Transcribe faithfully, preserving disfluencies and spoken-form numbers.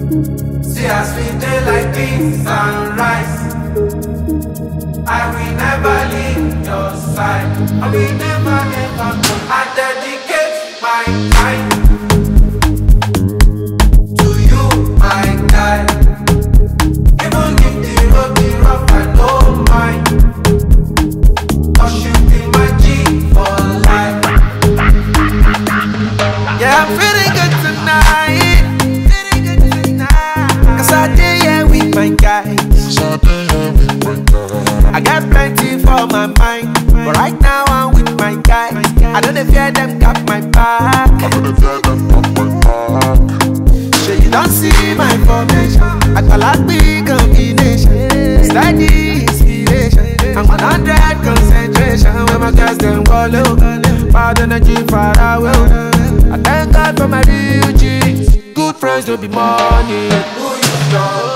See as we dey like beans and rice. I will never leave your side. I will never, never go. I dedicate my time to you, my guy. Even if the road be rough, I don't mind. Cause you be my G for life. Yeah, I'm feeling good tonight. Feeling good tonight. Cause I did here with my guys. I got plenty for my mind, but right now I'm with my guys. I don't fear them got my back. I don't fear them got my back. So you don't see my formation. I got like big combination. Steady inspiration. I'm one hundred concentration. When my guys them go low, bad energy far away. I thank God for my real G's. Good friends don't be money. Who you know?